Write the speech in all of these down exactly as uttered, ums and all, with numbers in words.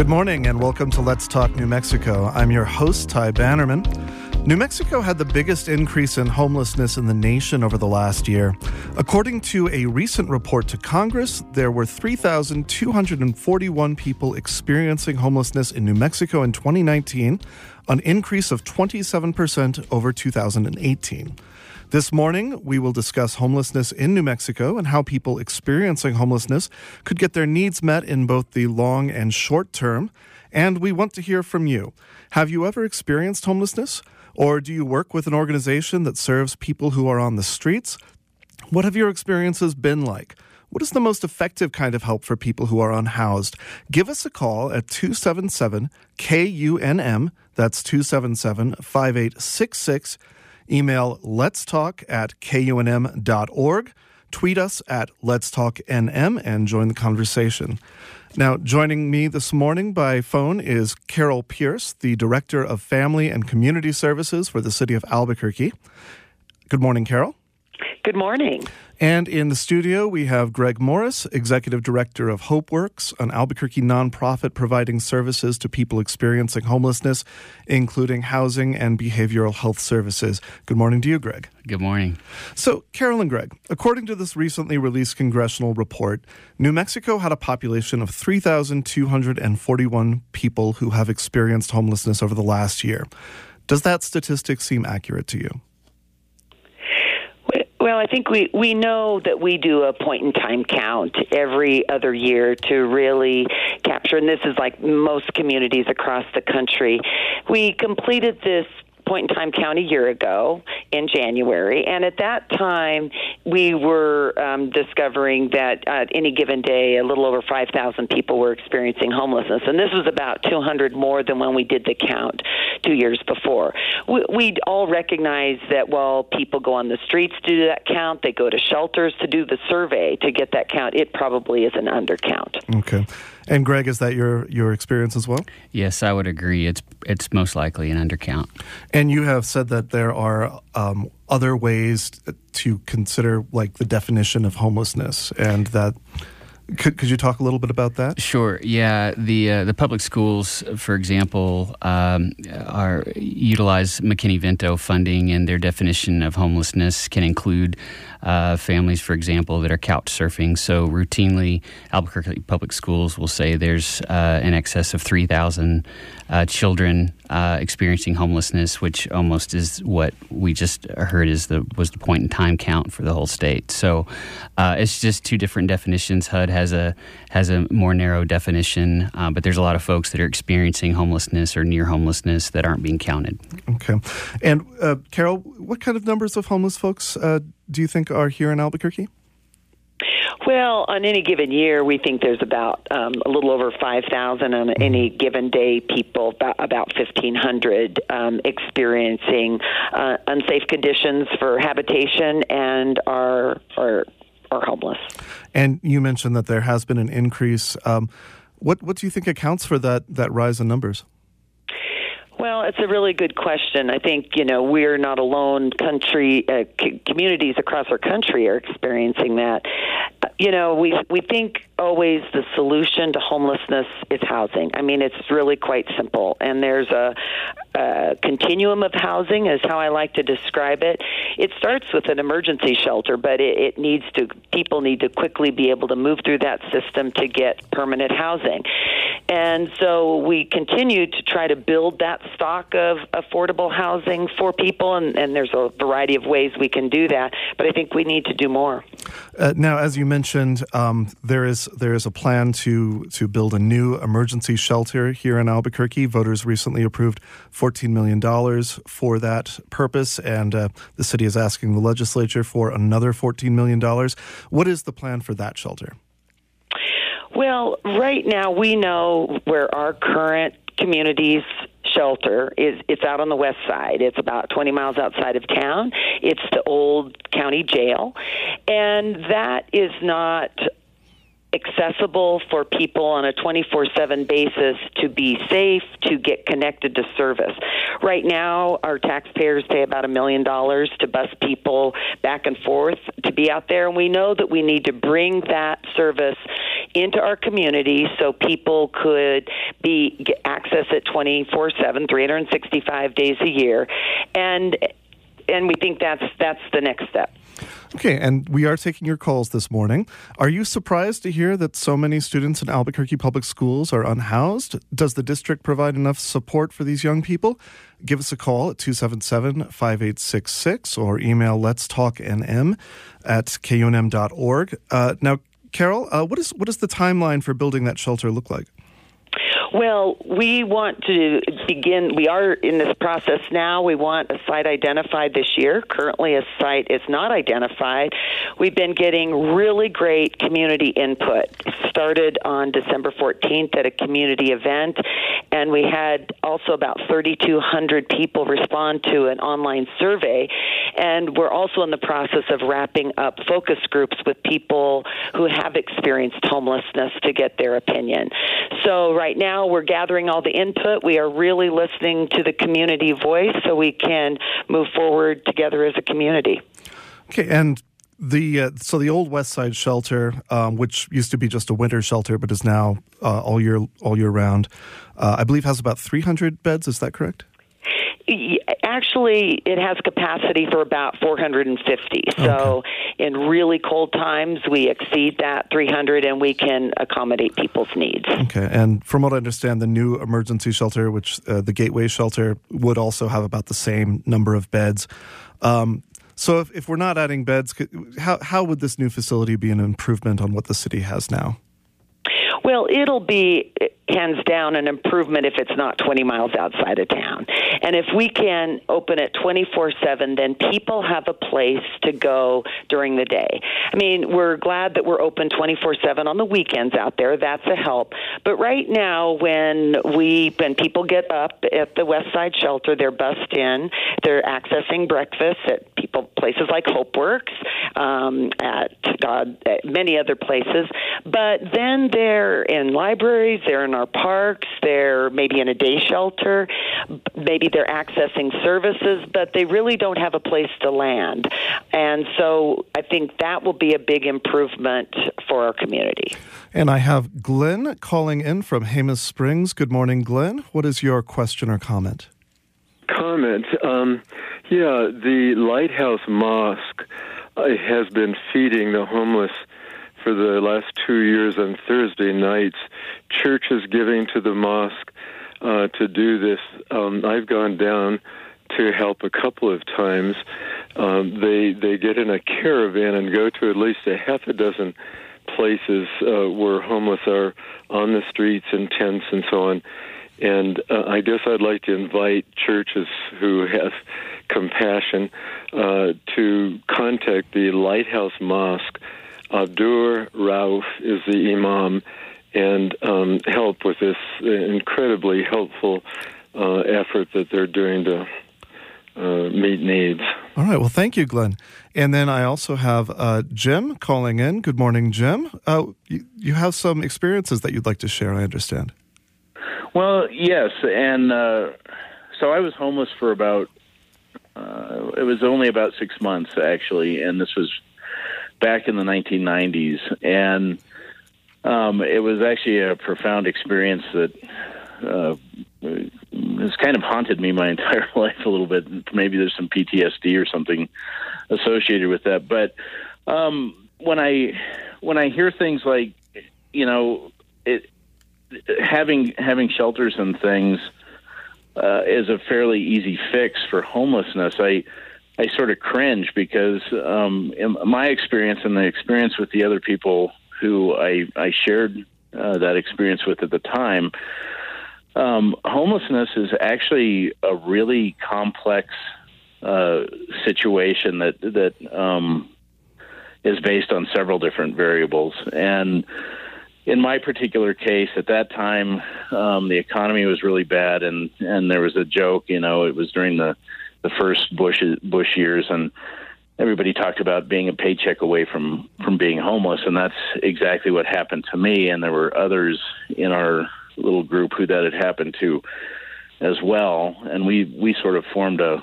Good morning and welcome to Let's Talk New Mexico. I'm your host, Ty Bannerman. New Mexico had the biggest increase in homelessness in the nation over the last year. According to a recent report to Congress, there were three thousand two hundred forty-one people experiencing homelessness in New Mexico in twenty nineteen, an increase of twenty-seven percent over two thousand eighteen. This morning, we will discuss homelessness in New Mexico and how people experiencing homelessness could get their needs met in both the long and short term. And we want to hear from you. Have you ever experienced homelessness? Or do you work with an organization that serves people who are on the streets? What have your experiences been like? What is the most effective kind of help for people who are unhoused? Give us a call at two seven seven K U N M. That's two seven seven, five eight six six. Email letstalk at K U N M dot org. Tweet us at letstalknm and join the conversation. Now, joining me this morning by phone is Carol Pierce, the Director of Family and Community Services for the City of Albuquerque. Good morning, Carol. Good morning. And in the studio, we have Greg Morris, Executive Director of HopeWorks, an Albuquerque nonprofit providing services to people experiencing homelessness, including housing and behavioral health services. Good morning to you, Greg. Good morning. So, Carol and Greg, according to this recently released congressional report, New Mexico had a population of three thousand two hundred forty-one people who have experienced homelessness over the last year. Does that statistic seem accurate to you? Well, I think we, we know that we do a point-in-time count every other year to really capture, and this is like most communities across the country. We completed this point-in-time count a year ago in January, and at that time we were um, discovering that at any given day a little over five thousand people were experiencing homelessness, and this was about two hundred more than when we did the count two years before. We, we all recognize that while people go on the streets to do that count, they go to shelters to do the survey to get that count, it probably is an undercount. Okay. And Greg, is that your, your experience as well? Yes, I would agree. It's it's most likely an undercount. And you have said that there are um, other ways to consider, like the definition of homelessness, and that could could you talk a little bit about that? Sure. Yeah, the uh, the public schools, for example, um, are utilize McKinney-Vento funding, and their definition of homelessness can include uh, families, for example, that are couch surfing. So routinely, Albuquerque Public Schools will say there's uh, in excess of three thousand uh, children uh, experiencing homelessness, which almost is what we just heard is the was the point in time count for the whole state. So uh, it's just two different definitions. H U D has a has a more narrow definition, uh, but there's a lot of folks that are experiencing homelessness or near homelessness that aren't being counted. Okay. And uh, Carol, what kind of numbers of homeless folks uh, do you think are here in Albuquerque? Well, on any given year, we think there's about um, a little over five thousand on any given day, people, about, about fifteen hundred um, experiencing uh, unsafe conditions for habitation and are, are, are homeless. And you mentioned that there has been an increase. Um, what what do you think accounts for that, that rise in numbers? Well, it's a really good question. I think, you know, we're not alone. Country uh, c- communities across our country are experiencing that. You know, we we think always the solution to homelessness is housing. I mean, it's really quite simple. And there's a, a continuum of housing is how I like to describe it. It starts with an emergency shelter, but it, it needs to, people need to quickly be able to move through that system to get permanent housing. And so we continue to try to build that stock of affordable housing for people, and, and there's a variety of ways we can do that, but I think we need to do more. Uh, now, as you mentioned, um, there is there is a plan to to build a new emergency shelter here in Albuquerque. Voters recently approved fourteen million dollars for that purpose, and uh, the city is asking the legislature for another fourteen million dollars. What is the plan for that shelter? Well, right now we know where our current community's shelter is. It's out on the west side. It's about twenty miles outside of town. It's the old county jail, and that is not accessible for people on a twenty-four seven basis to be safe, to get connected to service. Right now, our taxpayers pay about a million dollars to bus people back and forth to be out there, and we know that we need to bring that service into our community so people could be get access it twenty-four seven, three hundred sixty-five days a year, and and we think that's that's the next step. Okay, and we are taking your calls this morning. Are you surprised to hear that so many students in Albuquerque Public Schools are unhoused? Does the district provide enough support for these young people? Give us a call at two seven seven, five eight six six or email letstalknm at k u n m dot org. Uh, now, Carol, uh, what is what does the timeline for building that shelter look like? Well, we want to begin, we are in this process now. We want a site identified this year. Currently, a site is not identified. We've been getting really great community input. Started on December fourteenth at a community event, and we had also about thirty-two hundred people respond to an online survey. And we're also in the process of wrapping up focus groups with people who have experienced homelessness to get their opinion. So right now, we're gathering all the input. We are really listening to the community voice so we can move forward together as a community. Okay, and the uh, so the old West Side shelter, um, which used to be just a winter shelter but is now uh, all year all year round, uh, I believe has about three hundred beds. Is that correct? Actually, it has capacity for about four hundred fifty. So okay. In really cold times, we exceed that three hundred, and we can accommodate people's needs. Okay. And from what I understand, the new emergency shelter, which uh, the Gateway shelter, would also have about the same number of beds. Um, so if, if we're not adding beds, could, how, how would this new facility be an improvement on what the city has now? Well, it'll be hands down an improvement if it's not twenty miles outside of town. And if we can open it twenty-four seven, then people have a place to go during the day. I mean, we're glad that we're open twenty-four seven on the weekends out there. That's a help. But right now, when we when people get up at the West Side Shelter, they're bussed in. They're accessing breakfast at people places like HopeWorks, um, at God, at many other places. But then they're in libraries, they're in our parks, they're maybe in a day shelter, maybe they're accessing services, but they really don't have a place to land. And so I think that will be a big improvement for our community. And I have Glenn calling in from Jemez Springs. Good morning, Glenn. What is your question or comment? Comment. Um, yeah, the Lighthouse Mosque uh, has been feeding the homeless for the last two years on Thursday nights. Churches giving to the mosque uh, to do this. Um, I've gone down to help a couple of times. Um, they they get in a caravan and go to at least a half a dozen places uh, where homeless are on the streets in tents and so on. And uh, I guess I'd like to invite churches who have compassion uh, to contact the Lighthouse Mosque. Abdur Rauf is the imam, and um, help with this incredibly helpful uh, effort that they're doing to uh, meet needs. All right. Well, thank you, Glenn. And then I also have uh, Jim calling in. Good morning, Jim. Uh, you, you have some experiences that you'd like to share, I understand. Well, yes. And uh, so I was homeless for about, uh, it was only about six months, actually, and this was back in the nineteen nineties, and um, it was actually a profound experience that uh, has kind of haunted me my entire life a little bit. Maybe there's some P T S D or something associated with that. But um, when I when I hear things like, you know, it, having having shelters and things uh, is a fairly easy fix for homelessness, I. I sort of cringe because um, in my experience and the experience with the other people who I, I shared uh, that experience with at the time, um, homelessness is actually a really complex uh, situation that that um, is based on several different variables. And in my particular case, at that time, um, the economy was really bad, and, and there was a joke, you know, it was during the the first Bush Bush years, and everybody talked about being a paycheck away from, from being homeless, and that's exactly what happened to me. And there were others in our little group who that had happened to as well, and we, we sort of formed a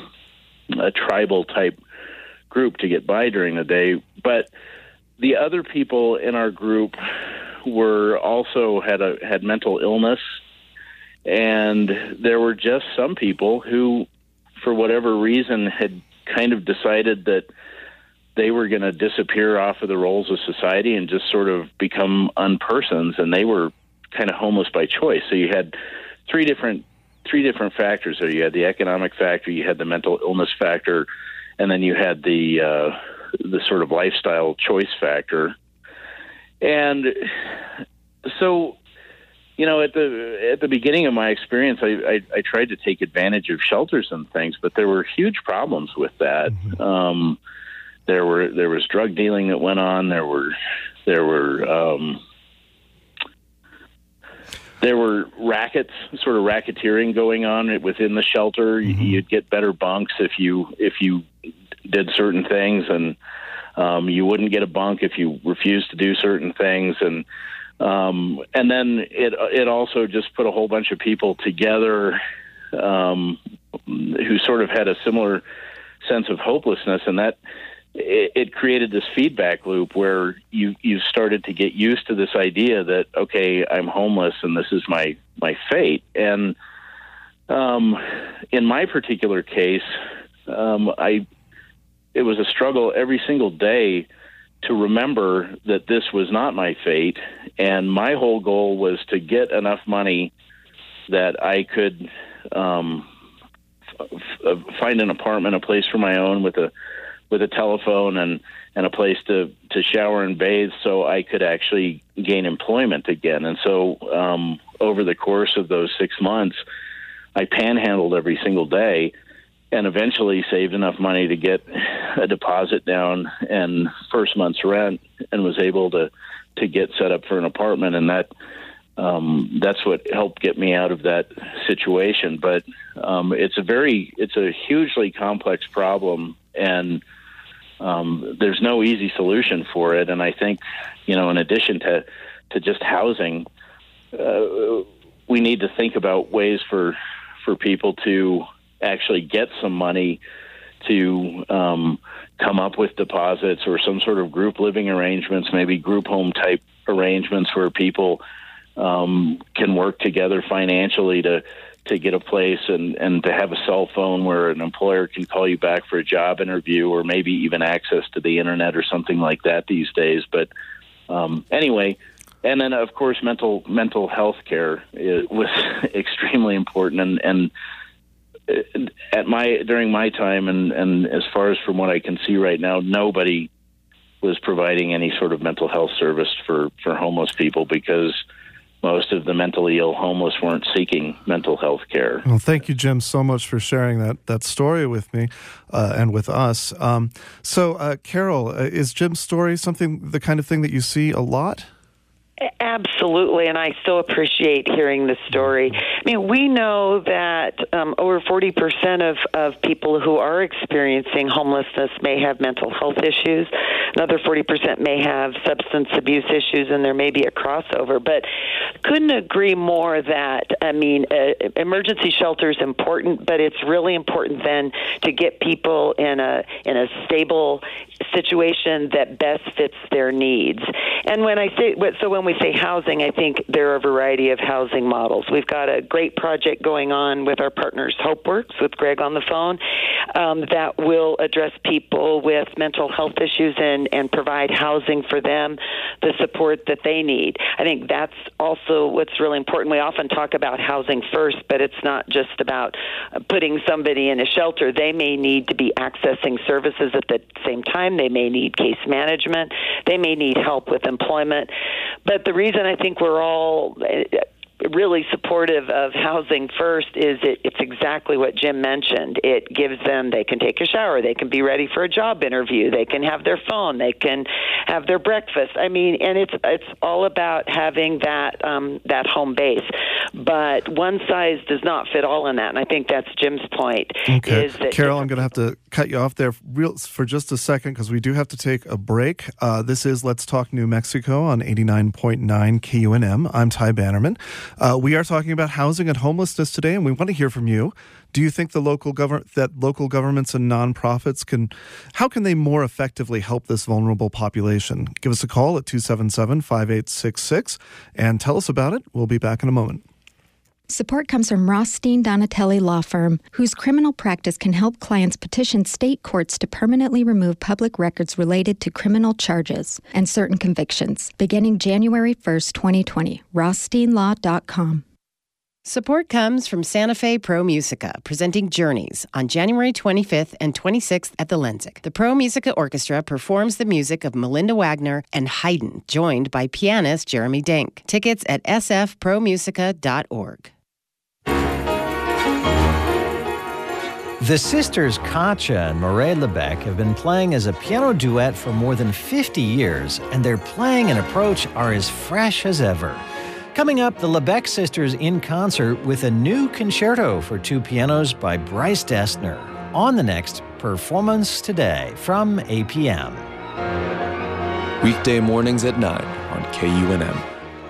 a tribal type group to get by during the day. But the other people in our group were also had a had mental illness, and there were just some people who, for whatever reason, had kind of decided that they were going to disappear off of the rolls of society and just sort of become unpersons, and they were kind of homeless by choice. So you had three different three different factors there. You had the economic factor, you had the mental illness factor, and then you had the uh, the sort of lifestyle choice factor. And so, you know, at the at the beginning of my experience, I, I, I tried to take advantage of shelters and things, but there were huge problems with that. Mm-hmm. Um, there were there was drug dealing that went on. There were there were um, there were rackets, sort of racketeering going on within the shelter. Mm-hmm. You'd get better bunks if you if you did certain things, and um, you wouldn't get a bunk if you refused to do certain things, and Um, and then it it also just put a whole bunch of people together um, who sort of had a similar sense of hopelessness, and that it, it created this feedback loop where you you started to get used to this idea that, okay, I'm homeless and this is my my fate. And um, in my particular case, um, I it was a struggle every single day to remember that this was not my fate, and my whole goal was to get enough money that I could um, f- find an apartment, a place for my own with a with a telephone and, and a place to, to shower and bathe, so I could actually gain employment again. And so um, over the course of those six months, I panhandled every single day, and eventually saved enough money to get a deposit down and first month's rent, and was able to, to get set up for an apartment. And that um, that's what helped get me out of that situation. But um, it's a very, it's a hugely complex problem, and um, there's no easy solution for it. And I think, you know, in addition to, to just housing, uh, we need to think about ways for, for people to actually get some money to um, come up with deposits or some sort of group living arrangements, maybe group home type arrangements where people um, can work together financially to to get a place, and, and to have a cell phone where an employer can call you back for a job interview, or maybe even access to the internet or something like that these days. But um, anyway, and then of course mental mental health care was extremely important, and, and at my during my time, and, and as far as from what I can see right now, nobody was providing any sort of mental health service for, for homeless people, because most of the mentally ill homeless weren't seeking mental health care. Well, thank you, Jim, so much for sharing that, that story with me uh, and with us. Um, so, uh, Carol, uh, is Jim's story something, the kind of thing that you see a lot? Absolutely, and I so appreciate hearing the story. I mean, we know that um, over forty percent of, of people who are experiencing homelessness may have mental health issues. Another forty percent may have substance abuse issues, and there may be a crossover. But couldn't agree more that, I mean, uh, emergency shelter is important, but it's really important then to get people in a in a stable situation that best fits their needs. And when I say, so when we say housing, I think there are a variety of housing models. We've got a great project going on with our partners, HopeWorks, with Greg on the phone, um, that will address people with mental health issues and, and provide housing for them, the support that they need. I think that's also what's really important. We often talk about housing first, but it's not just about putting somebody in a shelter. They may need to be accessing services at the same time. They may need case management. They may need help with employment. But the reason I think we're all really supportive of housing first is it, it's exactly what Jim mentioned. It gives them, they can take a shower, they can be ready for a job interview, they can have their phone, they can have their breakfast. I mean, and it's it's all about having that um, that home base. But one size does not fit all in that, and I think that's Jim's point. Okay, is that Carol, I'm going to have to cut you off there real, for just a second because we do have to take a break. Uh, this is Let's Talk New Mexico on eighty-nine point nine K U N M. I'm Ty Bannerman. Uh, we are talking about housing and homelessness today, and we want to hear from you. Do you think the local government that local governments and nonprofits can, how can they more effectively help this vulnerable population? Give us a call at two seven seven, five eight six six and tell us about it. We'll be back in a moment. Support comes from Rothstein Donatelli Law Firm, whose criminal practice can help clients petition state courts to permanently remove public records related to criminal charges and certain convictions, beginning January first, twenty twenty. rothstein law dot com. Support comes from Santa Fe Pro Musica, presenting Journeys on January twenty-fifth and twenty-sixth at the Lenzik. The Pro Musica Orchestra performs the music of Melinda Wagner and Haydn, joined by pianist Jeremy Denk. Tickets at s f pro musica dot org. The sisters Katja and Mireille Lebec have been playing as a piano duet for more than fifty years, and their playing and approach are as fresh as ever. Coming up, the Lebec sisters in concert with a new concerto for two pianos by Bryce Dessner on the next Performance Today from A P M. Weekday mornings at nine on K U N M.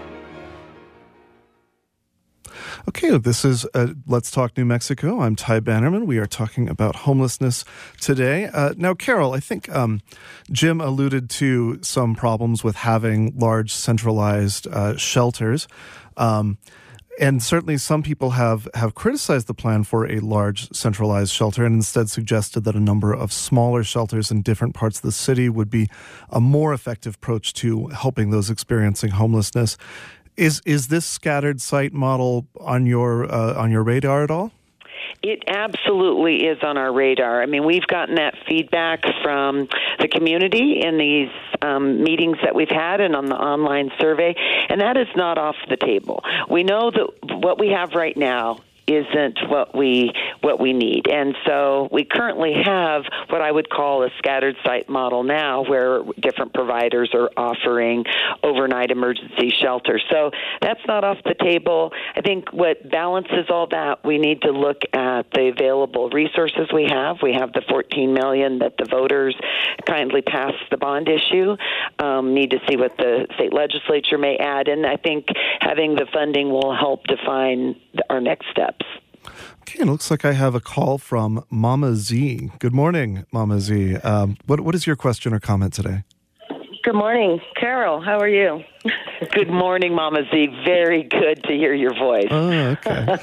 Okay, this is uh, Let's Talk New Mexico. I'm Ty Bannerman. We are talking about homelessness today. Uh, now, Carol, I think um, Jim alluded to some problems with having large centralized uh, shelters. Um, and certainly some people have, have criticized the plan for a large centralized shelter and instead suggested that a number of smaller shelters in different parts of the city would be a more effective approach to helping those experiencing homelessness. Is is this scattered site model on your uh, on your radar at all? It absolutely is on our radar. I mean, we've gotten that feedback from the community in these um, meetings that we've had and on the online survey, and that is not off the table. We know that what we have right now isn't what we what we need. And so we currently have what I would call a scattered site model now, where different providers are offering overnight emergency shelter. So that's not off the table. I think what balances all that, we need to look at the available resources we have. We have the fourteen million dollars that the voters kindly passed the bond issue. Um, need to see what the state legislature may add. And I think having the funding will help define our next steps. Okay, it looks like I have a call from Mama Z. Good morning, Mama Z. Um, what what is your question or comment today? Good morning, Carol. How are you? Good morning, Mama Z. Very good to hear your voice. Oh, okay.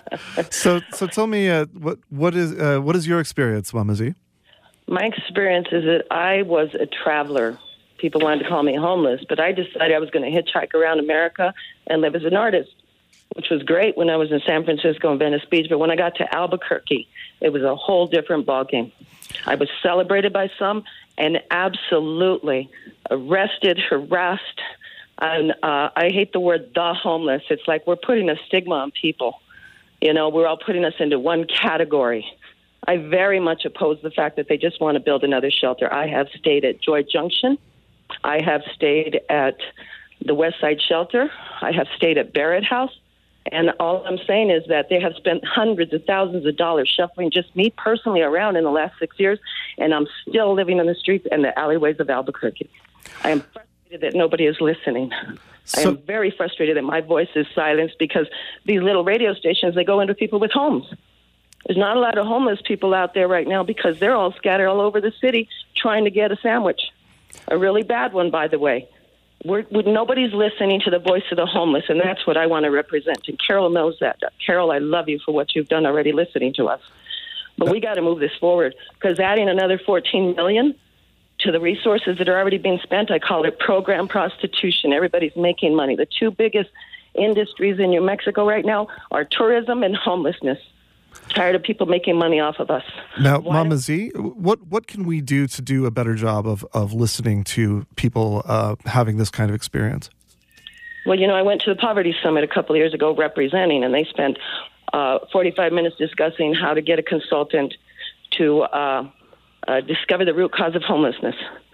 so so tell me, uh, what what is uh, what is your experience, Mama Z? My experience is that I was a traveler. People wanted to call me homeless, but I decided I was going to hitchhike around America and live as an artist, which was great when I was in San Francisco and Venice Beach. But when I got to Albuquerque, it was a whole different ballgame. I was celebrated by some and absolutely arrested, harassed. And uh, I hate the word the homeless. It's like we're putting a stigma on people. You know, we're all putting us into one category. I very much oppose the fact that they just want to build another shelter. I have stayed at Joy Junction. I have stayed at the West Side Shelter. I have stayed at Barrett House. And all I'm saying is that they have spent hundreds of thousands of dollars shuffling just me personally around in the last six years, and I'm still living in the streets and the alleyways of Albuquerque. I am frustrated that nobody is listening. So, I am very frustrated that my voice is silenced because these little radio stations, they go into people with homes. There's not a lot of homeless people out there right now because they're all scattered all over the city trying to get a sandwich. A really bad one, by the way. We're, we're, nobody's listening to the voice of the homeless, and that's what I want to represent. And Carol knows that. Carol, I love you for what you've done already listening to us. But we got to move this forward because adding another fourteen million dollars to the resources that are already being spent, I call it program prostitution. Everybody's making money. The two biggest industries in New Mexico right now are tourism and homelessness. Tired of people making money off of us. Now, Why Mama Z, what what can we do to do a better job of, of listening to people uh, having this kind of experience? Well, you know, I went to the Poverty Summit a couple of years ago representing, and they spent uh, forty-five minutes discussing how to get a consultant to uh, uh, discover the root cause of homelessness.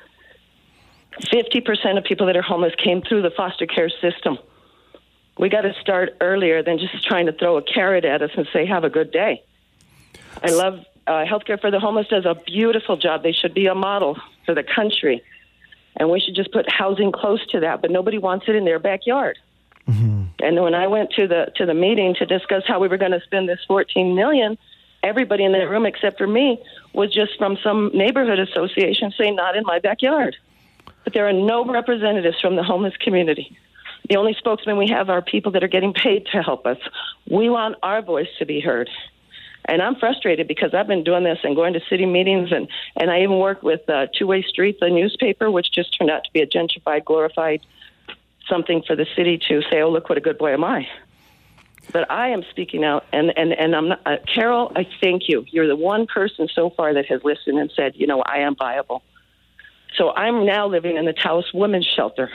fifty percent of people that are homeless came through the foster care system. We got to start earlier than just trying to throw a carrot at us and say, have a good day. I love uh, Healthcare for the Homeless does a beautiful job. They should be a model for the country. And we should just put housing close to that, but nobody wants it in their backyard. Mm-hmm. And when I went to the to the meeting to discuss how we were going to spend this fourteen million dollars, everybody in that room except for me was just from some neighborhood association saying, not in my backyard. But there are no representatives from the homeless community. The only spokesmen we have are people that are getting paid to help us. We want our voice to be heard. And I'm frustrated because I've been doing this and going to city meetings, and, and I even work with uh, Two-Way Street, the newspaper, which just turned out to be a gentrified, glorified something for the city to say, oh, look what a good boy am I. But I am speaking out, and, and, and I'm not, uh, Carol, I thank you. You're the one person so far that has listened and said, you know, I am viable. So I'm now living in the Taos Women's Shelter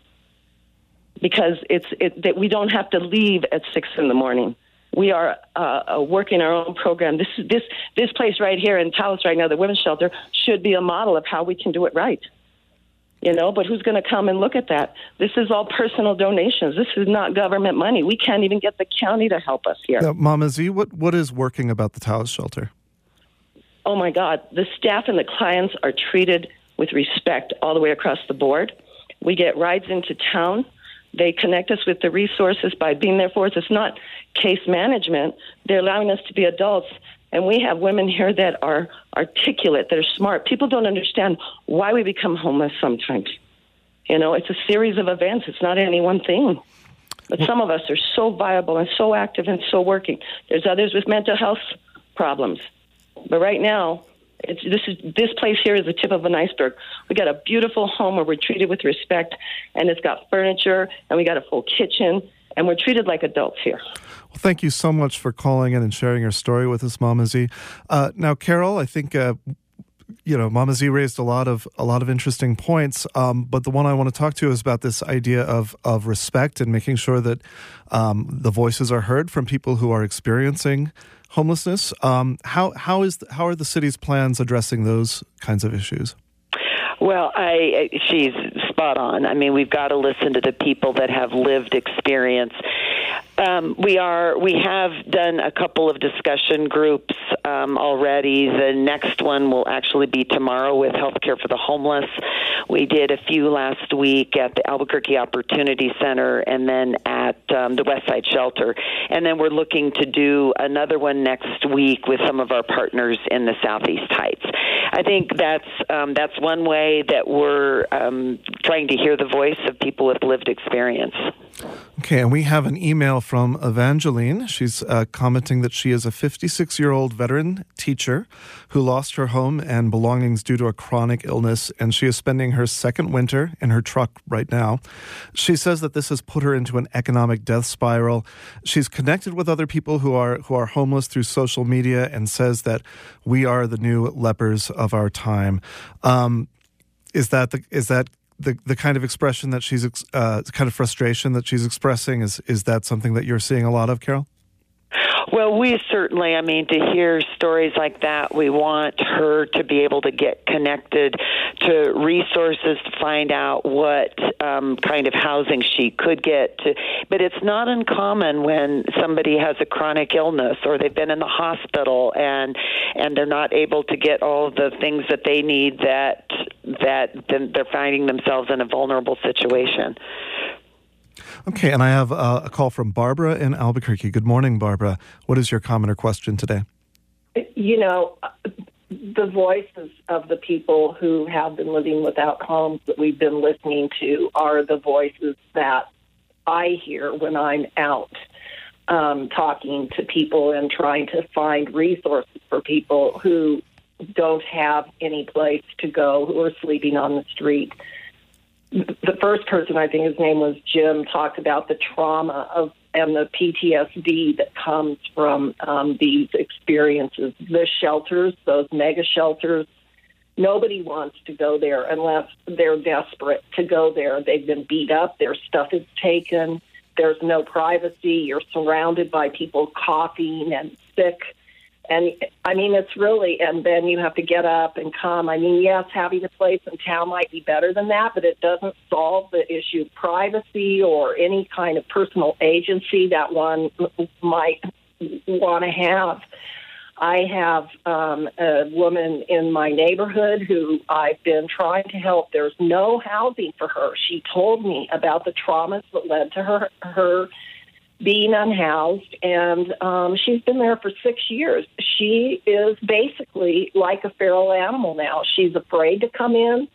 because it's it, that we don't have to leave at six in the morning. We are uh, uh, working our own program. This this this place right here in Taos right now, the Women's Shelter, should be a model of how we can do it right. You know, but who's going to come and look at that? This is all personal donations. This is not government money. We can't even get the county to help us here. Now, Mama Z, what, what is working about the Taos Shelter? Oh, my God. The staff and the clients are treated with respect all the way across the board. We get rides into town. They connect us with the resources by being there for us. It's not case management. They're allowing us to be adults. And we have women here that are articulate, that are smart. People don't understand why we become homeless sometimes. You know, it's a series of events. It's not any one thing. But some of us are so viable and so active and so working. There's others with mental health problems. But right now, it's, this is this place here is the tip of an iceberg. We got a beautiful home where we're treated with respect, and it's got furniture, and we got a full kitchen, and we're treated like adults here. Well, thank you so much for calling in and sharing your story with us, Mama Z. Uh, now, Carol, I think uh, you know Mama Z raised a lot of a lot of interesting points, um, but the one I want to talk to is about this idea of of respect and making sure that um, the voices are heard from people who are experiencing homelessness. Um, how how is the, how are the city's plans addressing those kinds of issues? Well, I she's spot on. I mean, we've got to listen to the people that have lived experience. Um, we are we have done a couple of discussion groups um, already. The next one will actually be tomorrow with Healthcare for the Homeless. We did a few last week at the Albuquerque Opportunity Center and then at um, the Westside Shelter. And then we're looking to do another one next week with some of our partners in the Southeast Heights. I think that's um, that's one way that we're um, trying to hear the voice of people with lived experience. Okay, and we have an email from Evangeline. She's uh, commenting that she is a fifty-six-year-old veteran teacher who lost her home and belongings due to a chronic illness, and she is spending her second winter in her truck right now. She says that this has put her into an economic death spiral. She's connected with other people who are who are homeless through social media and says that we are the new lepers of our time. Um, is that the, is that the the kind of expression that she's uh, kind of frustration that she's expressing? Is is that something that you're seeing a lot of, Carol? Well, we certainly, I mean, to hear stories like that, we want her to be able to get connected to resources to find out what um, kind of housing she could get to. But it's not uncommon when somebody has a chronic illness or they've been in the hospital and and they're not able to get all of the things that they need, that that then they're finding themselves in a vulnerable situation. Okay, and I have uh, a call from Barbara in Albuquerque. Good morning, Barbara. What is your comment or question today? You know, the voices of the people who have been living without homes that we've been listening to are the voices that I hear when I'm out um, talking to people and trying to find resources for people who don't have any place to go, who are sleeping on the street. The first person, I think his name was Jim, talked about the trauma of and the P T S D that comes from um, these experiences. The shelters, those mega shelters, nobody wants to go there unless they're desperate to go there. They've been beat up. Their stuff is taken. There's no privacy. You're surrounded by people coughing and sick. And, I mean, it's really, and then you have to get up and come. I mean, yes, having a place in town might be better than that, but it doesn't solve the issue of privacy or any kind of personal agency that one might want to have. I have um, a woman in my neighborhood who I've been trying to help. There's no housing for her. She told me about the traumas that led to her her being unhoused, and um, she's been there for six years. She is basically like a feral animal now. She's afraid to come in.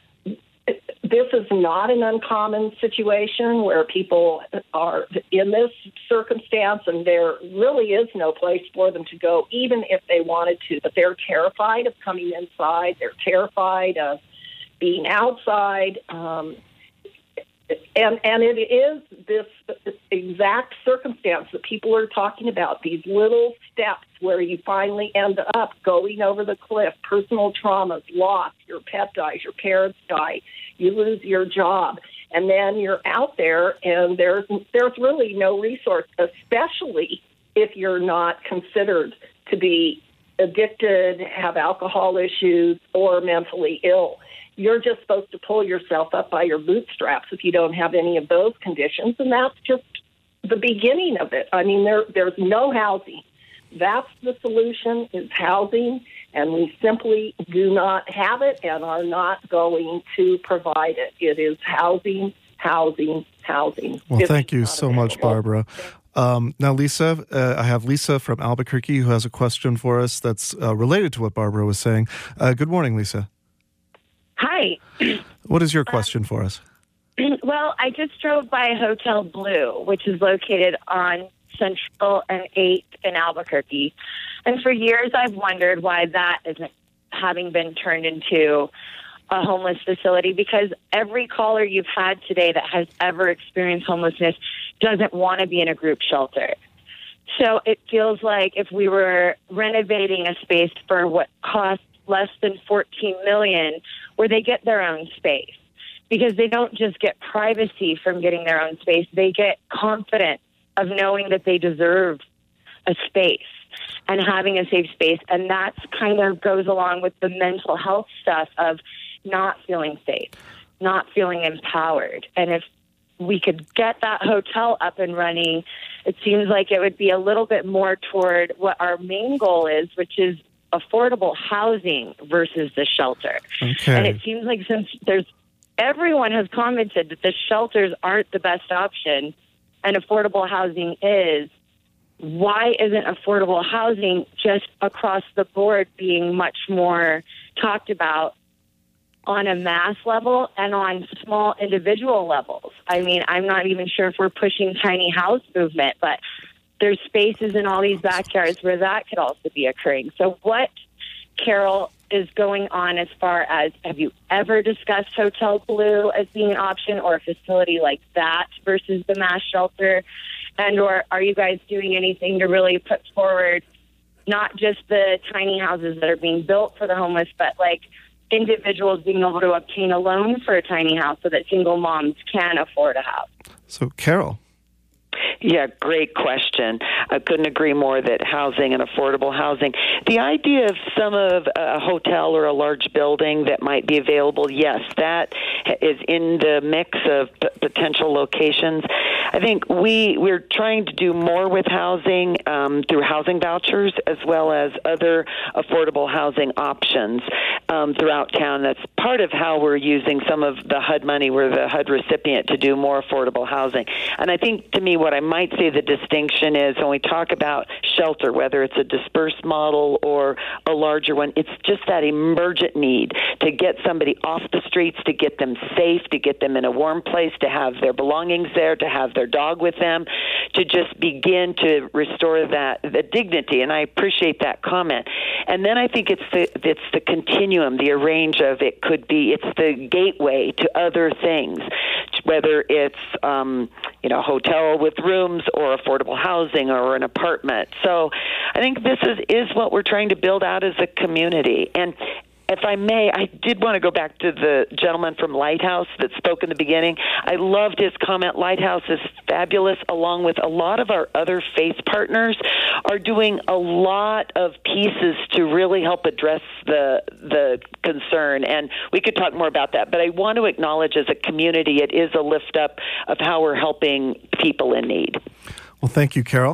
This is not an uncommon situation where people are in this circumstance, and there really is no place for them to go, even if they wanted to. But they're terrified of coming inside. They're terrified of being outside. Um, and and it is this exact circumstance that people are talking about, these little steps where you finally end up going over the cliff, personal traumas, loss, your pet dies, your parents die, you lose your job, and then you're out there and there's there's really no resource, especially if you're not considered to be addicted, have alcohol issues, or mentally ill. You're just supposed to pull yourself up by your bootstraps if you don't have any of those conditions, and that's just the beginning of it. I mean, there there's no housing. That's the solution, is housing, and we simply do not have it and are not going to provide it. It is housing, housing, housing. Well, It's thank you not so much, available. Barbara. Um, now, Lisa, uh, I have Lisa from Albuquerque who has a question for us that's uh, related to what Barbara was saying. Uh, good morning, Lisa. Hi. What is your question for us? Well, I just drove by Hotel Blue, which is located on Central and eighth in Albuquerque. And for years, I've wondered why that isn't having been turned into a homeless facility, because every caller you've had today that has ever experienced homelessness doesn't want to be in a group shelter. So it feels like if we were renovating a space for what costs less than fourteen million dollars, where they get their own space, because they don't just get privacy from getting their own space, they get confidence of knowing that they deserve a space and having a safe space. And that kind of goes along with the mental health stuff of not feeling safe, not feeling empowered. And if we could get that hotel up and running, it seems like it would be a little bit more toward what our main goal is, which is affordable housing versus the shelter. Okay. And it seems like since there's everyone has commented that the shelters aren't the best option and affordable housing is, why isn't affordable housing just across the board being much more talked about on a mass level and on small individual levels? I mean, I'm not even sure if we're pushing tiny house movement, but there's spaces in all these backyards where that could also be occurring. So what, Carol, is going on as far as, have you ever discussed Hotel Blue as being an option, or a facility like that versus the mass shelter? And or are you guys doing anything to really put forward not just the tiny houses that are being built for the homeless, but like individuals being able to obtain a loan for a tiny house so that single moms can afford a house? So, Carol. Yeah, great question. I couldn't agree more that housing and affordable housing. The idea of some of a hotel or a large building that might be available, yes, that is in the mix of p- potential locations. I think we, we're trying to do more with housing um, through housing vouchers as well as other affordable housing options um, throughout town. That's part of how we're using some of the H U D money. We're the H U D recipient to do more affordable housing. And I think, to me, what I might say the distinction is when we talk about shelter, whether it's a dispersed model or a larger one, it's just that emergent need to get somebody off the streets, to get them safe, to get them in a warm place, to have their belongings there, to have their dog with them, to just begin to restore that the dignity. And I appreciate that comment. And then I think it's the it's the continuum, the range of it could be, it's the gateway to other things, whether it's um, you know, a hotel with rooms or affordable housing or an apartment. So I think this is, is what we're trying to build out as a community. And if I may, I did want to go back to the gentleman from Lighthouse that spoke in the beginning. I loved his comment. Lighthouse is fabulous, along with a lot of our other faith partners are doing a lot of pieces to really help address the the concern. And we could talk more about that. But I want to acknowledge as a community, it is a lift up of how we're helping people in need. Well, thank you, Carol.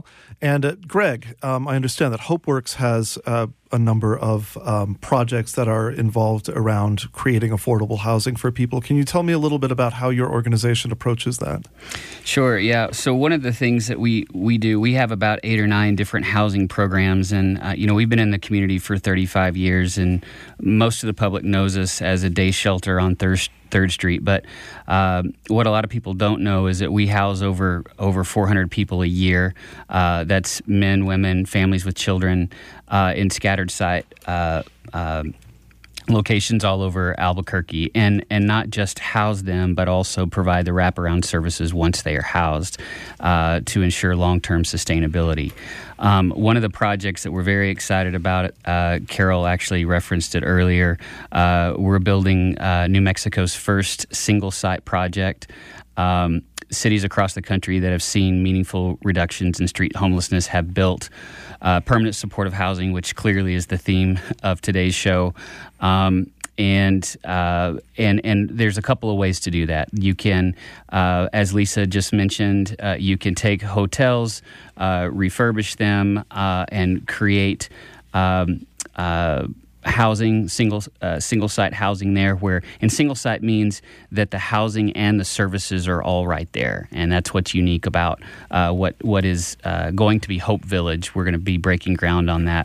And uh, Greg, um, I understand that HopeWorks has uh, a number of um, projects that are involved around creating affordable housing for people. Can you tell me a little bit about how your organization approaches that? Sure, yeah. So one of the things that we, we do, we have about eight or nine different housing programs. And, uh, you know, we've been in the community for thirty-five years, and most of the public knows us as a day shelter on Thursday. Third Street, but uh, what a lot of people don't know is that we house over over four hundred people a year. Uh, that's men, women, families with children uh, in scattered site uh, uh, locations all over Albuquerque, and and not just house them, but also provide the wraparound services once they are housed uh, to ensure long-term sustainability. Um, one of the projects that we're very excited about, uh, Carol actually referenced it earlier, uh, we're building uh, New Mexico's first single-site project. Um, cities across the country that have seen meaningful reductions in street homelessness have built uh, permanent supportive housing, which clearly is the theme of today's show. Um, And uh, and and there's a couple of ways to do that. You can, uh, as Lisa just mentioned, uh, you can take hotels, uh, refurbish them, uh, and create um, uh, housing, single uh, single site housing there. Where and single site means that the housing and the services are all right there, and that's what's unique about uh, what what is uh, going to be Hope Village. We're going to be breaking ground on that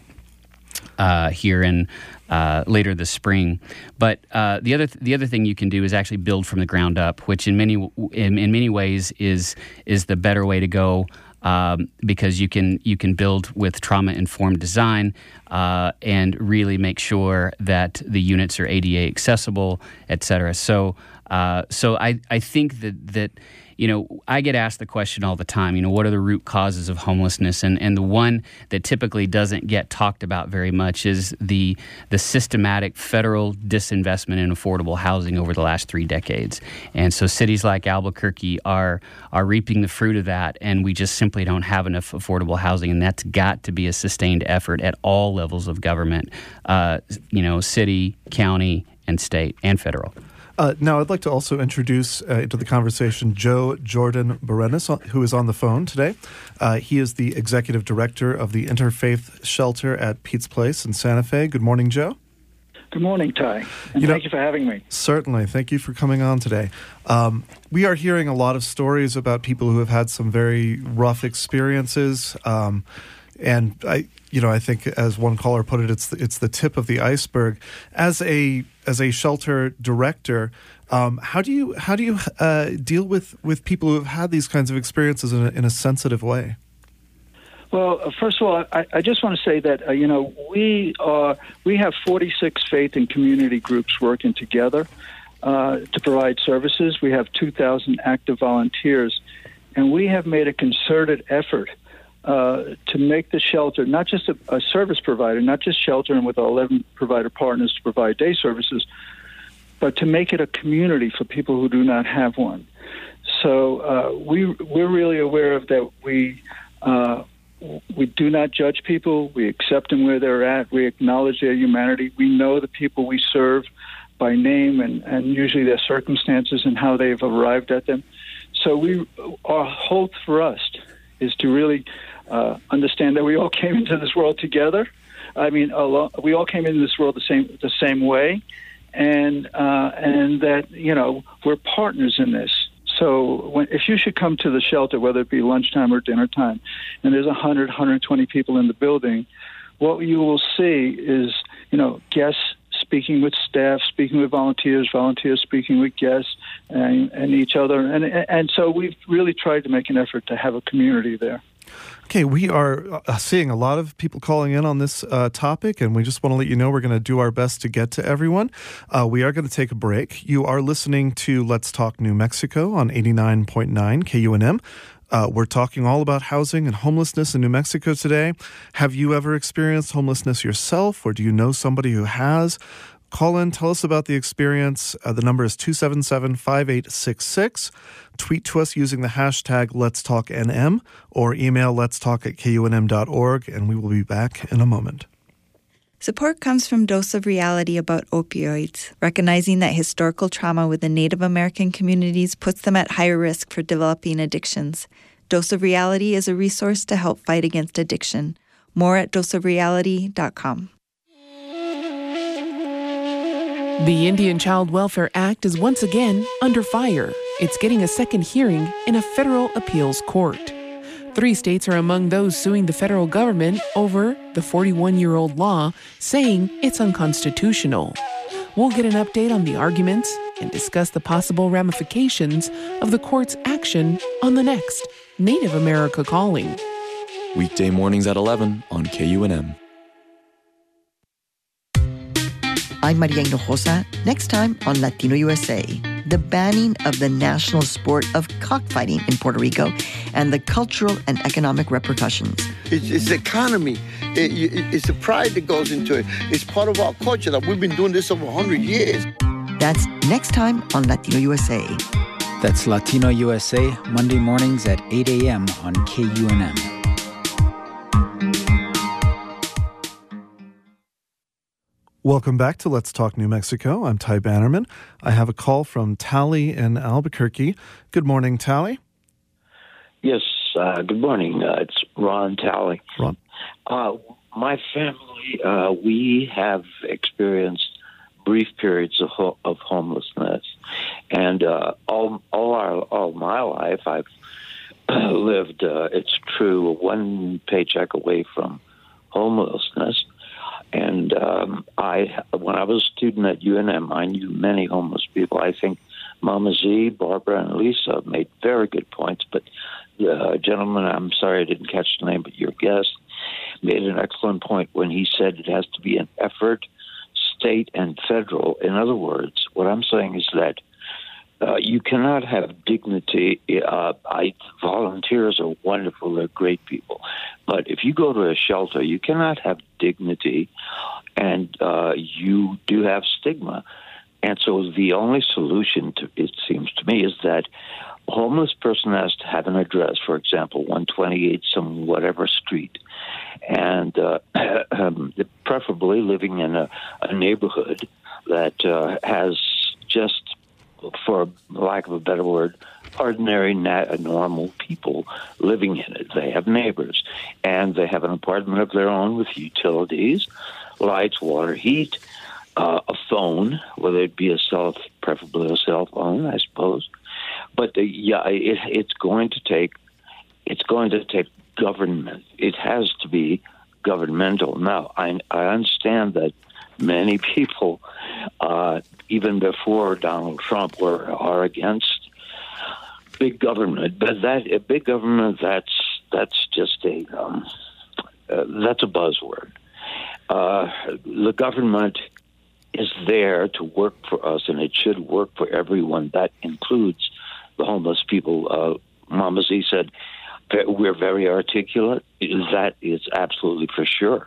uh, here in. Uh, later this spring, but uh, the other th- the other thing you can do is actually build from the ground up, which in many in, in many ways is is the better way to go, um, because you can you can build with trauma informed design uh, and really make sure that the units are A D A accessible, et cetera. So uh, so I I think that that. You know, I get asked the question all the time, you know, what are the root causes of homelessness? And and the one that typically doesn't get talked about very much is the the systematic federal disinvestment in affordable housing over the last three decades. And so cities like Albuquerque are are reaping the fruit of that, and we just simply don't have enough affordable housing, and that's got to be a sustained effort at all levels of government, uh, you know, city, county, and state, and federal. Uh, now, I'd like to also introduce uh, into the conversation Joe Jordan Berenis, who is on the phone today. Uh, he is the executive director of the Interfaith Shelter at Pete's Place in Santa Fe. Good morning, Joe. Good morning, Ty, and you thank know, you for having me. Certainly. Thank you for coming on today. Um, we are hearing a lot of stories about people who have had some very rough experiences, um, and I, you know, I think as one caller put it, it's the, it's the tip of the iceberg. As a as a shelter director, um, how do you how do you uh, deal with, with people who have had these kinds of experiences in a, in a sensitive way? Well, uh, first of all, I, I just want to say that uh, you know we are we have forty-six faith and community groups working together uh, to provide services. We have two thousand active volunteers, and we have made a concerted effort Uh, to make the shelter not just a, a service provider, not just shelter and with our eleven provider partners to provide day services, but to make it a community for people who do not have one. So uh, we, we're really aware of that. We uh, we do not judge people. We accept them where they're at. We acknowledge their humanity. We know the people we serve by name and, and usually their circumstances and how they've arrived at them. So we our whole thrust is to really uh, understand that we all came into this world together. I mean, lo- we all came into this world the same the same way, and uh, and that you know we're partners in this. So when, if you should come to the shelter, whether it be lunchtime or dinner time, and there's one hundred, one hundred twenty people in the building, what you will see is you know guests speaking with staff, speaking with volunteers, volunteers speaking with guests, and, and each other. And, and so we've really tried to make an effort to have a community there. Okay, we are uh, seeing a lot of people calling in on this uh, topic, and we just want to let you know we're going to do our best to get to everyone. Uh, we are going to take a break. You are listening to Let's Talk New Mexico on eighty-nine point nine K U N M. Uh, we're talking all about housing and homelessness in New Mexico today. Have you ever experienced homelessness yourself, or do you know somebody who has? Call in, tell us about the experience. Uh, the number is two seven seven, five eight six six. Tweet to us using the hashtag Let's Talk N M or email letstalk at K U N M dot org, and we will be back in a moment. Support comes from Dose of Reality about opioids, recognizing that historical trauma within Native American communities puts them at higher risk for developing addictions. Dose of Reality is a resource to help fight against addiction. More at dose of reality dot com. The Indian Child Welfare Act is once again under fire. It's getting a second hearing in a federal appeals court. Three states are among those suing the federal government over the forty-one-year-old law, saying it's unconstitutional. We'll get an update on the arguments and discuss the possible ramifications of the court's action on the next Native America Calling. Weekday mornings at eleven on K U N M. I'm Maria Hinojosa. Next time on Latino U S A, the banning of the national sport of cockfighting in Puerto Rico and the cultural and economic repercussions. It's, it's the economy. It, it, it's the pride that goes into it. It's part of our culture that we've been doing this over one hundred years. That's next time on Latino U S A. That's Latino U S A, Monday mornings at eight a.m. on K U N M. Welcome back to Let's Talk New Mexico. I'm Ty Bannerman. I have a call from Tally in Albuquerque. Good morning, Tally. Yes, uh, good morning. Uh, it's Ron Tally. Ron. Uh, my family, uh, we have experienced brief periods of, ho- of homelessness. And uh, all, all, our, all my life, I've lived, uh, it's true, one paycheck away from homelessness. And um, I, when I was a student at U N M, I knew many homeless people. I think Mama Z, Barbara, and Lisa made very good points. But the uh, gentleman, I'm sorry I didn't catch the name, but your guest made an excellent point when he said it has to be an effort, state and federal. In other words, what I'm saying is that Uh, you cannot have dignity. Uh, I, volunteers are wonderful. They're great people. But if you go to a shelter, you cannot have dignity, and uh, you do have stigma. And so the only solution, to, it seems to me, is that a homeless person has to have an address, for example, one twenty-eight some whatever street, and uh, um, preferably living in a, a neighborhood that uh, has just, for lack of a better word, ordinary, nat- normal people living in it. They have neighbors, and they have an apartment of their own with utilities, lights, water, heat, uh, a phone, whether it be a cell, preferably a cell phone, I suppose. But uh, yeah, it, it's going to take it's going to take government. It has to be governmental. Now, I, I understand that many people, uh, even before Donald Trump, were are against big government. But that a big government, that's that's just a um, uh, that's a buzzword. Uh, the government is there to work for us, and it should work for everyone. That includes the homeless people. Uh, Mama Z said we're very articulate. That is absolutely for sure.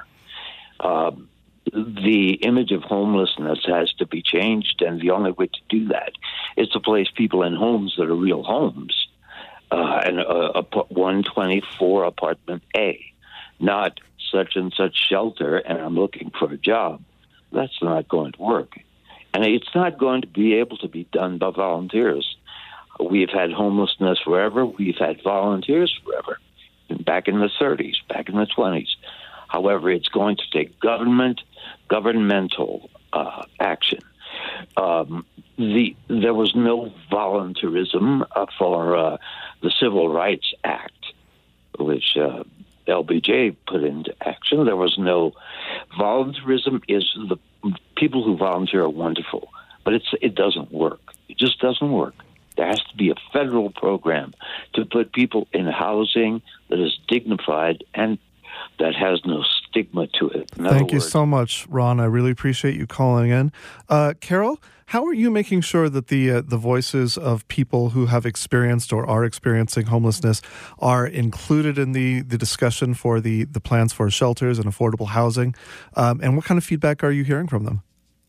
Um, The image of homelessness has to be changed, and the only way to do that is to place people in homes that are real homes, uh, and a, a one twenty-four apartment A, not such and such shelter, and I'm looking for a job. That's not going to work, and it's not going to be able to be done by volunteers. We've had homelessness forever. We've had volunteers forever, back in the thirties, back in the twenties. However, it's going to take government, governmental uh, action. Um, the there was no volunteerism uh, for uh, the Civil Rights Act, which uh, L B J put into action. There was no volunteerism. Is the people who volunteer are wonderful, but it's it doesn't work. It just doesn't work. There has to be a federal program to put people in housing that is dignified and that has no stigma to it. In Thank you words, so much, Ron. I really appreciate you calling in. Uh, Carol, how are you making sure that the uh, the voices of people who have experienced or are experiencing homelessness are included in the, the discussion for the, the plans for shelters and affordable housing? Um, and what kind of feedback are you hearing from them?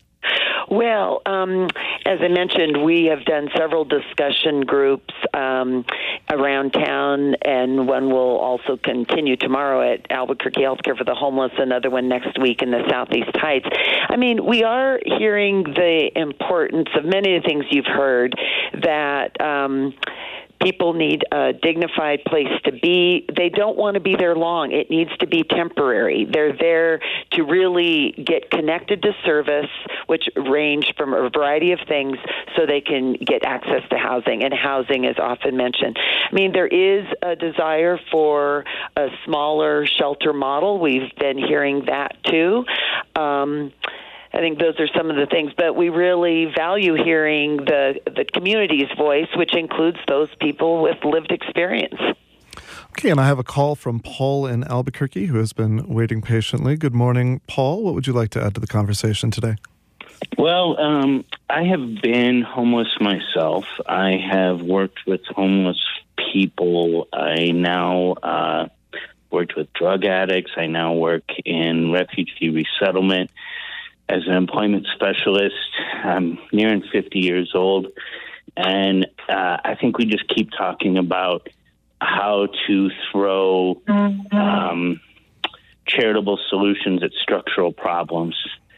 Well, um, as I mentioned, we have done several discussion groups um, around town, and one will also continue tomorrow at Albuquerque Healthcare for the Homeless, another one next week in the Southeast Heights. I mean, we are hearing the importance of many of the things you've heard, that um, People need a dignified place to be. They don't want to be there long. It needs to be temporary. They're there to really get connected to service, which range from a variety of things, so they can get access to housing. And housing is often mentioned. I mean, there is a desire for a smaller shelter model. We've been hearing that too. Um, I think those are some of the things, but we really value hearing the, the community's voice, which includes those people with lived experience. Okay, and I have a call from Paul in Albuquerque, who has been waiting patiently. Good morning, Paul. What would you like to add to the conversation today? Well, um, I have been homeless myself. I have worked with homeless people. I now uh, worked with drug addicts. I now work in refugee resettlement as an employment specialist. I'm nearing fifty years old, and uh, I think we just keep talking about how to throw um, charitable solutions at structural problems.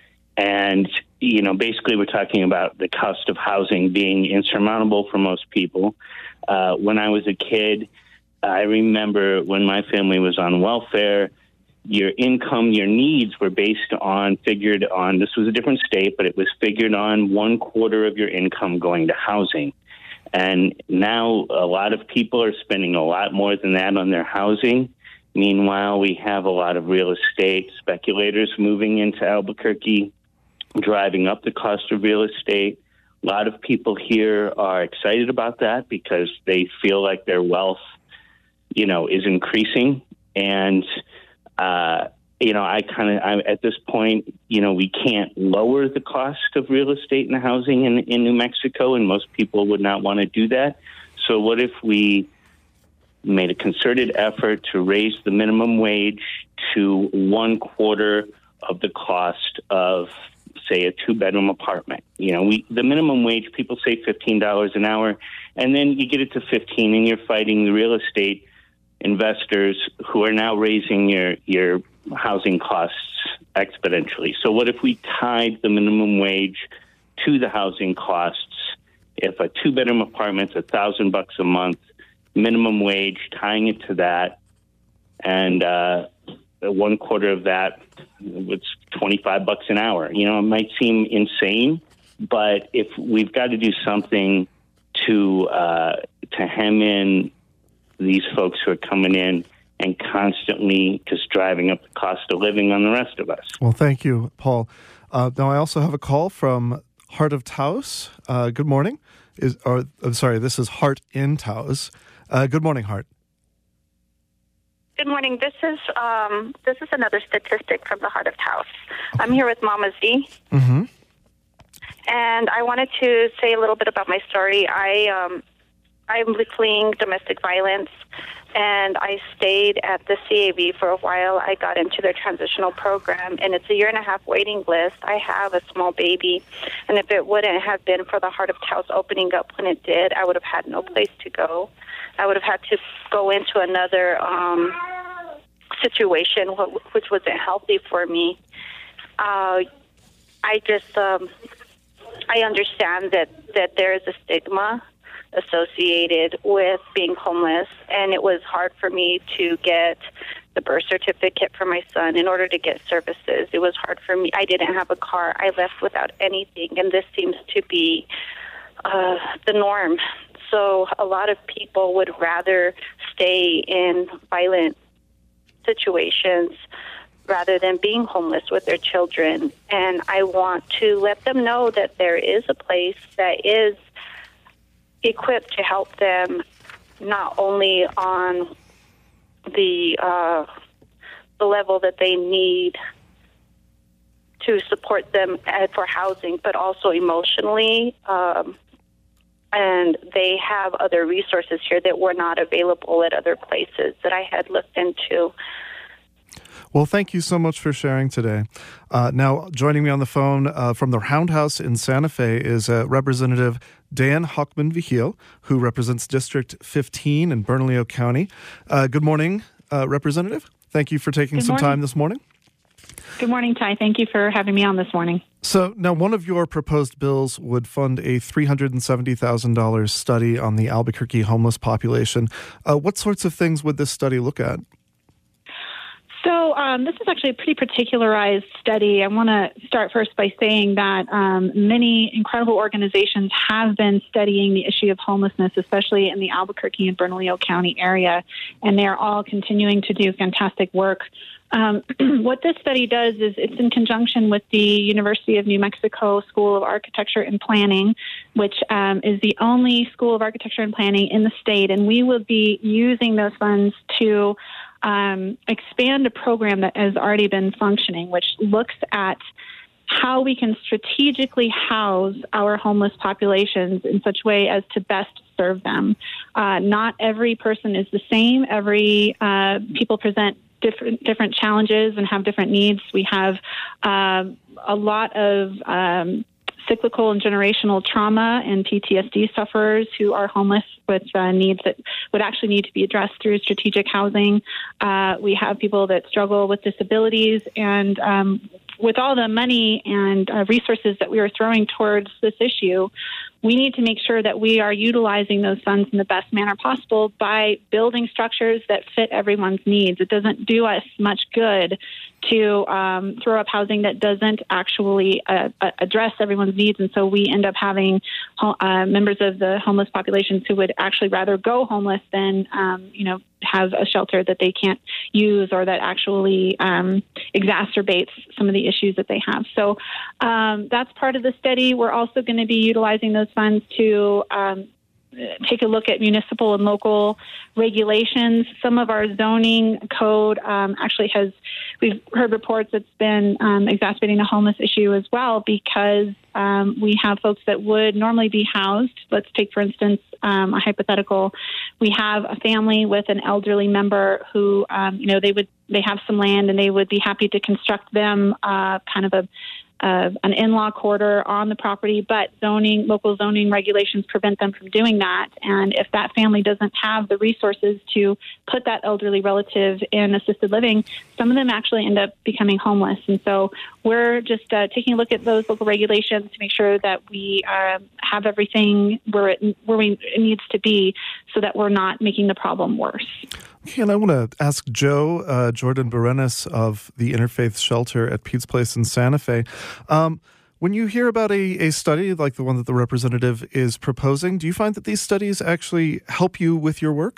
And, you know, basically we're talking about the cost of housing being insurmountable for most people. Uh, when I was a kid, I remember when my family was on welfare, your income, your needs were based on, figured on, this was a different state, but it was figured on one quarter of your income going to housing. And now a lot of people are spending a lot more than that on their housing. Meanwhile, we have a lot of real estate speculators moving into Albuquerque, driving up the cost of real estate. A lot of people here are excited about that because they feel like their wealth, you know, is increasing. And, uh, you know, I kind of, at this point, you know, we can't lower the cost of real estate and housing in, in New Mexico, and most people would not want to do that. So what if we made a concerted effort to raise the minimum wage to one quarter of the cost of, say, a two-bedroom apartment? You know, we the minimum wage, people say fifteen dollars an hour, and then you get it to fifteen, and you're fighting the real estate investors who are now raising your, your housing costs exponentially. So what if we tied the minimum wage to the housing costs? If a two-bedroom apartment's a thousand bucks a month, minimum wage, tying it to that, and uh, one quarter of that, it's twenty-five bucks an hour. You know, it might seem insane, but if we've got to do something to uh, to hem in these folks who are coming in and constantly just driving up the cost of living on the rest of us. Well, thank you, Paul. Uh, now, I also have a call from Heart of Taos. Uh, good morning. Is or I'm sorry, this is Heart in Taos. Uh, good morning, Heart. Good morning. This is um, this is another statistic from the Heart of Taos. I'm here with Mama Z, mm-hmm. and I wanted to say a little bit about my story. I um, I'm fleeing domestic violence, and I stayed at the C A V for a while. I got into their transitional program, and it's a year and a half waiting list. I have a small baby, and if it wouldn't have been for the Heart of Taos opening up when it did, I would have had no place to go. I would have had to go into another um, situation, which wasn't healthy for me. Uh, I just, um, I understand that, that there is a stigma associated with being homeless, and it was hard for me to get the birth certificate for my son in order to get services. It was hard for me. I didn't have a car. I left without anything, and this seems to be uh, the norm. So a lot of people would rather stay in violent situations rather than being homeless with their children. And I want to let them know that there is a place that is equipped to help them, not only on the uh, the level that they need to support them for housing, but also emotionally. Um, and they have other resources here that were not available at other places that I had looked into. Well, thank you so much for sharing today. Uh, now, joining me on the phone uh, from the Roundhouse in Santa Fe is uh, Representative Dan Hochman Vigil, who represents District fifteen in Bernalillo County. Uh, good morning, uh, Representative. Thank you for taking Good some morning. time this morning. Good morning, Ty. Thank you for having me on this morning. So now one of your proposed bills would fund a three hundred seventy thousand dollars study on the Albuquerque homeless population. Uh, what sorts of things would this study look at? So um, this is actually a pretty particularized study. I want to start first by saying that um, many incredible organizations have been studying the issue of homelessness, especially in the Albuquerque and Bernalillo County area, and they are all continuing to do fantastic work. Um, what this study does is it's in conjunction with the University of New Mexico School of Architecture and Planning, which um, is the only School of Architecture and Planning in the state, and we will be using those funds to Um, expand a program that has already been functioning, which looks at how we can strategically house our homeless populations in such a way as to best serve them. Uh, not every person is the same. Every uh, people present different different challenges and have different needs. We have uh, a lot of um, cyclical and generational trauma and P T S D sufferers who are homeless with uh, needs that would actually need to be addressed through strategic housing. Uh, we have people that struggle with disabilities, and um, with all the money and uh, resources that we are throwing towards this issue, we need to make sure that we are utilizing those funds in the best manner possible by building structures that fit everyone's needs. It doesn't do us much good to um, throw up housing that doesn't actually uh, address everyone's needs, and so we end up having uh, members of the homeless populations who would actually rather go homeless than, um, you know, have a shelter that they can't use or that actually um, exacerbates some of the issues that they have. So um, that's part of the study. We're also going to be utilizing those funds to um, take a look at municipal and local regulations. Some of our zoning code um, actually has, we've heard reports it's been um, exacerbating the homeless issue as well, because um, we have folks that would normally be housed. Let's take, for instance, um, a hypothetical. We have a family with an elderly member who, um, you know, they would, they have some land and they would be happy to construct them uh, kind of a Uh, an in-law quarter on the property, but zoning, local zoning regulations prevent them from doing that. And if that family doesn't have the resources to put that elderly relative in assisted living, some of them actually end up becoming homeless. And so we're just uh, taking a look at those local regulations to make sure that we uh, have everything where it, where we, it needs to be, so that we're not making the problem worse. Okay, and I want to ask Joe uh, Jordan Berenis of the Interfaith Shelter at Pete's Place in Santa Fe. Um, when you hear about a, a study like the one that the representative is proposing, do you find that these studies actually help you with your work?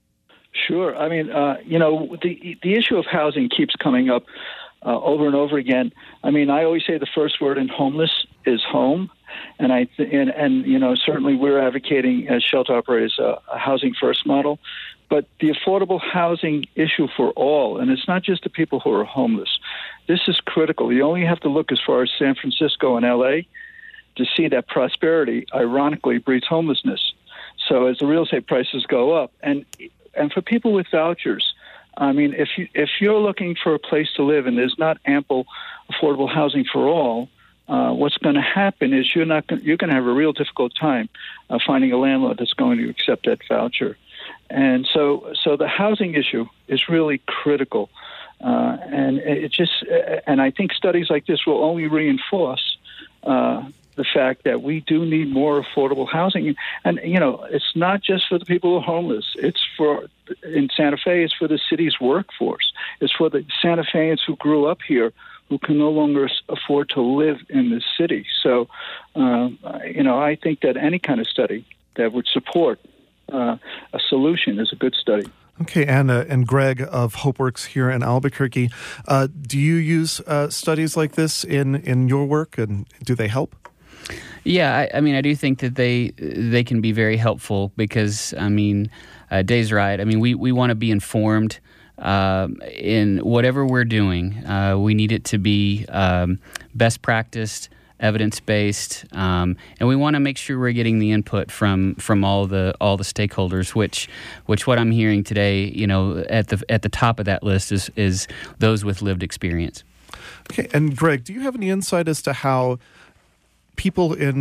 Sure. I mean, uh, you know, the the issue of housing keeps coming up uh, over and over again. I mean, I always say the first word in homeless is home. And I th- and, and you know, certainly we're advocating as shelter operators a, a housing first model. But the affordable housing issue for all, and it's not just the people who are homeless. This is critical. You only have to look as far as San Francisco and L A to see that prosperity, ironically, breeds homelessness. So as the real estate prices go up, and and for people with vouchers, I mean, if you if you're looking for a place to live and there's not ample affordable housing for all, Uh, what's going to happen is you're not gonna, you're going to have a real difficult time uh, finding a landlord that's going to accept that voucher, and so so the housing issue is really critical, uh, and it just and I think studies like this will only reinforce uh, the fact that we do need more affordable housing, and you know it's not just for the people who are homeless. It's for in Santa Fe. It's for the city's workforce. It's for the Santa Feans who grew up here, who can no longer afford to live in the city. So, uh, you know, I think that any kind of study that would support uh, a solution is a good study. Okay, Anna and Greg of HopeWorks here in Albuquerque, uh, do you use uh, studies like this in, in your work, and do they help? Yeah, I, I mean, I do think that they they can be very helpful because, I mean, uh, Dave's right. I mean, we, we want to be informed Uh, in whatever we're doing. Uh, we need it to be um, best practiced, evidence-based, um, and we want to make sure we're getting the input from from all the all the stakeholders. Which, which what I'm hearing today, you know, at the at the top of that list is is those with lived experience. Okay, and Greg, do you have any insight as to how people in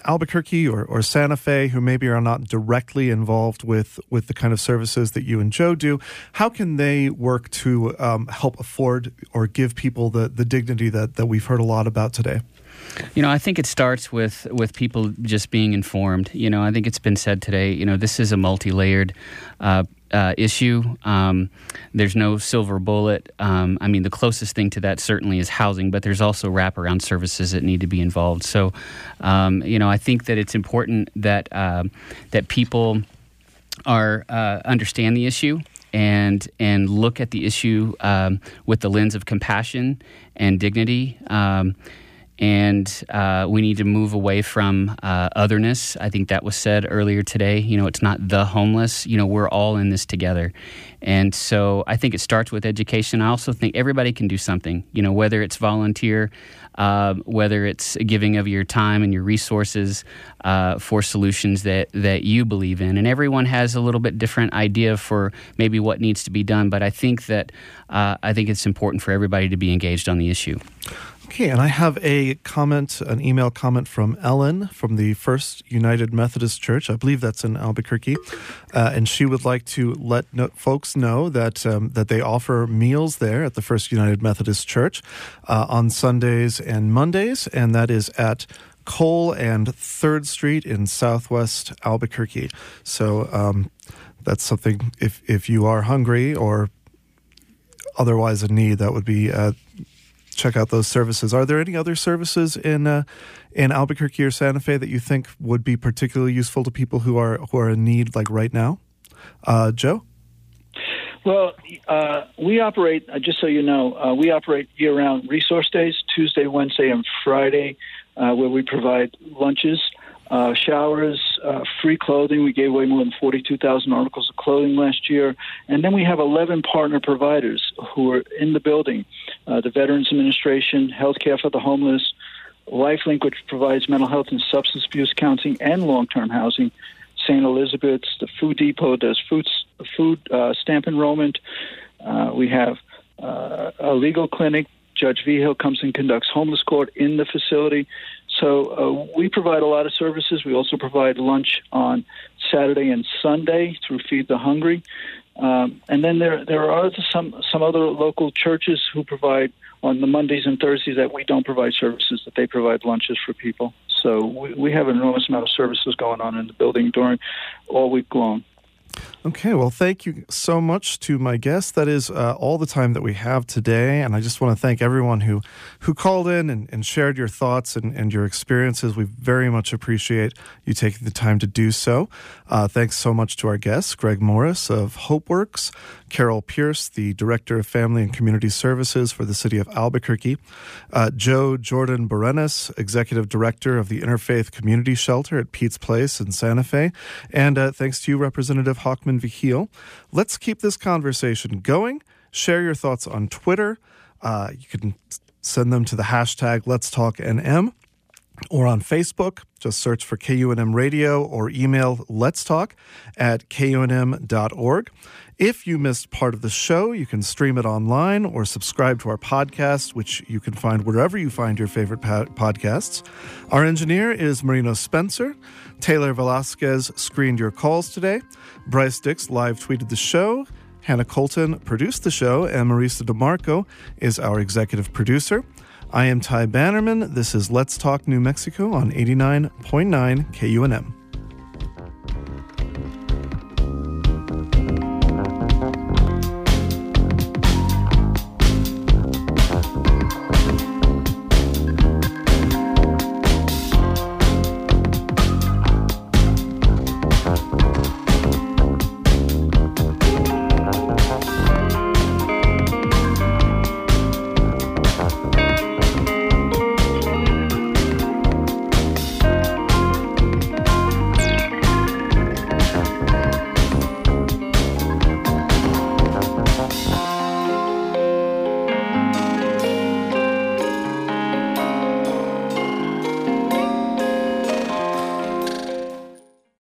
Albuquerque or, or Santa Fe who maybe are not directly involved with, with the kind of services that you and Joe do, how can they work to um, help afford or give people the, the dignity that, that we've heard a lot about today? You know, I think it starts with, with people just being informed. You know, I think it's been said today, you know, this is a multi-layered uh, uh, issue. Um, there's no silver bullet. Um, I mean, the closest thing to that certainly is housing, but there's also wraparound services that need to be involved. So, um, you know, I think that it's important that uh, that people are uh, understand the issue and and look at the issue um, with the lens of compassion and dignity. Um, And uh, we need to move away from uh, otherness. I think that was said earlier today. You know, it's not the homeless. You know, we're all in this together. And so I think it starts with education. I also think everybody can do something, you know, whether it's volunteer, uh, whether it's giving of your time and your resources uh, for solutions that, that you believe in. And everyone has a little bit different idea for maybe what needs to be done. But I think that uh, I think it's important for everybody to be engaged on the issue. Okay, and I have a comment, an email comment from Ellen from the First United Methodist Church. I believe that's in Albuquerque. Uh, and she would like to let no, folks know that um, that they offer meals there at the First United Methodist Church uh, on Sundays and Mondays, and that is at Cole and third Street in Southwest Albuquerque. So um, that's something, if, if you are hungry or otherwise in need, that would be... Uh, check out those services. Are there any other services in uh, in Albuquerque or Santa Fe that you think would be particularly useful to people who are who are in need, like right now? Uh, Joe? Well, uh, we operate, uh, just so you know, uh, we operate year-round resource days, Tuesday, Wednesday, and Friday, uh, where we provide lunches, uh, showers, uh, free clothing. We gave away more than forty-two thousand articles of clothing last year. And then we have eleven partner providers who are in the building. Uh, the Veterans Administration, Healthcare for the Homeless, LifeLink, which provides mental health and substance abuse counseling and long-term housing, Saint Elizabeth's, the Food Depot does food, food uh, stamp enrollment. Uh, we have uh, a legal clinic. Judge Vigil comes and conducts homeless court in the facility. So uh, we provide a lot of services. We also provide lunch on Saturday and Sunday through Feed the Hungry. Um, and then there there are some some other local churches who provide on the Mondays and Thursdays that we don't provide services, that they provide lunches for people. So we, we have an enormous amount of services going on in the building during all week long. Okay, well, thank you so much to my guests. That is uh, all the time that we have today, and I just want to thank everyone who, who called in and, and shared your thoughts and, and your experiences. We very much appreciate you taking the time to do so. Uh, thanks so much to our guests, Greg Morris of HopeWorks, Carol Pierce, the Director of Family and Community Services for the City of Albuquerque, uh, Joe Jordan Berenas, Executive Director of the Interfaith Community Shelter at Pete's Place in Santa Fe, and uh, thanks to you, Representative Hochman Vigil. Let's keep this conversation going. Share your thoughts on Twitter. Uh, you can send them to the hashtag Let's Talk N M, or on Facebook. Just search for K U N M Radio or email Let's Talk at K U N M dot org. If you missed part of the show, you can stream it online or subscribe to our podcast, which you can find wherever you find your favorite pa- podcasts. Our engineer is Marino Spencer. Taylor Velasquez screened your calls today. Bryce Dix live tweeted the show. Hannah Colton produced the show, and Marisa DeMarco is our executive producer. I am Ty Bannerman. This is Let's Talk New Mexico on eighty-nine point nine K U N M.